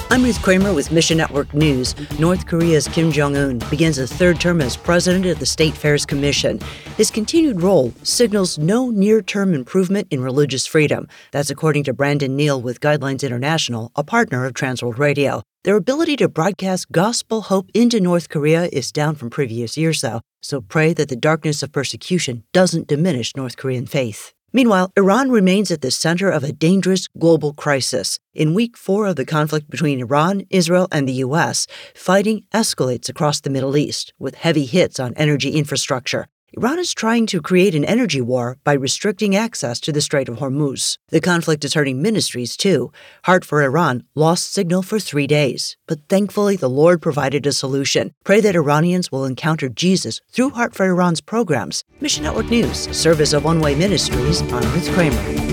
I'm Ruth Kramer with Mission Network News. North Korea's Kim Jong-un begins a third term as president of the State Affairs Commission. His continued role signals no near-term improvement in religious freedom. That's according to Brandon Neal with Guidelines International, a partner of Transworld Radio. Their ability to broadcast gospel hope into North Korea is down from previous years, though, so pray that the darkness of persecution doesn't diminish North Korean faith. Meanwhile, Iran remains at the center of a dangerous global crisis. In week 4 of the conflict between Iran, Israel, and the U.S., fighting escalates across the Middle East, with heavy hits on energy infrastructure. Iran is trying to create an energy war by restricting access to the Strait of Hormuz. The conflict is hurting ministries, too. Heart for Iran lost signal for 3 days. But thankfully, the Lord provided a solution. Pray that Iranians will encounter Jesus through Heart for Iran's programs. Mission Network News, service of One Way Ministries. I'm Ruth Kramer.